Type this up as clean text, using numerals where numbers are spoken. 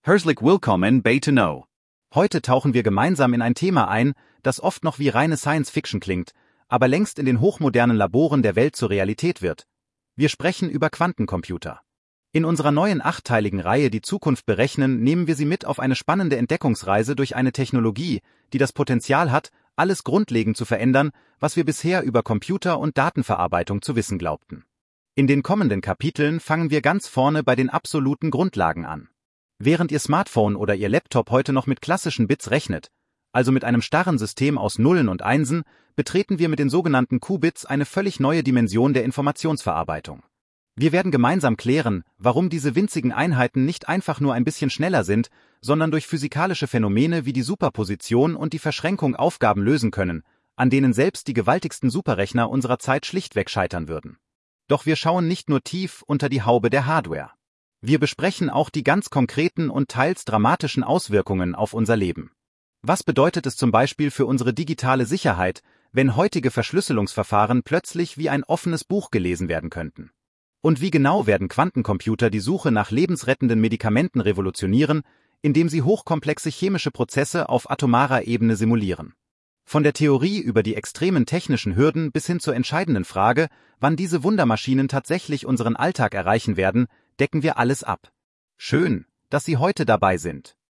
Herzlich willkommen bei To Know. Heute tauchen wir gemeinsam in ein Thema ein, das oft noch wie reine Science-Fiction klingt, aber längst in den hochmodernen Laboren der Welt zur Realität wird. Wir sprechen über Quantencomputer. In unserer neuen 8-teiligen Reihe Die Zukunft berechnen nehmen wir Sie mit auf eine spannende Entdeckungsreise durch eine Technologie, die das Potenzial hat, alles grundlegend zu verändern, was wir bisher über Computer und Datenverarbeitung zu wissen glaubten. In den kommenden Kapiteln fangen wir ganz vorne bei den absoluten Grundlagen an. Während Ihr Smartphone oder Ihr Laptop heute noch mit klassischen Bits rechnet, also mit einem starren System aus Nullen und Einsen, betreten wir mit den sogenannten Qubits eine völlig neue Dimension der Informationsverarbeitung. Wir werden gemeinsam klären, warum diese winzigen Einheiten nicht einfach nur ein bisschen schneller sind, sondern durch physikalische Phänomene wie die Superposition und die Verschränkung Aufgaben lösen können, an denen selbst die gewaltigsten Superrechner unserer Zeit schlichtweg scheitern würden. Doch wir schauen nicht nur tief unter die Haube der Hardware. Wir besprechen auch die ganz konkreten und teils dramatischen Auswirkungen auf unser Leben. Was bedeutet es zum Beispiel für unsere digitale Sicherheit, wenn heutige Verschlüsselungsverfahren plötzlich wie ein offenes Buch gelesen werden könnten? Und wie genau werden Quantencomputer die Suche nach lebensrettenden Medikamenten revolutionieren, indem sie hochkomplexe chemische Prozesse auf atomarer Ebene simulieren? Von der Theorie über die extremen technischen Hürden bis hin zur entscheidenden Frage, wann diese Wundermaschinen tatsächlich unseren Alltag erreichen werden, decken wir alles ab. Schön, dass Sie heute dabei sind.